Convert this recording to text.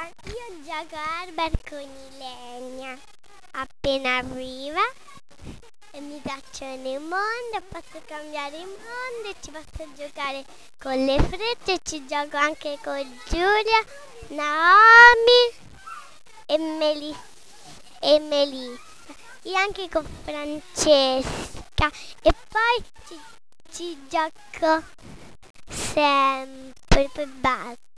Io gioco al barcone di legna. Appena arriva e mi piacciono i mondi, posso cambiare il mondo e ci posso giocare con le frecce, ci gioco anche con Giulia, Naomi e Melissa, e anche con Francesca, e poi ci gioco sempre, poi basta.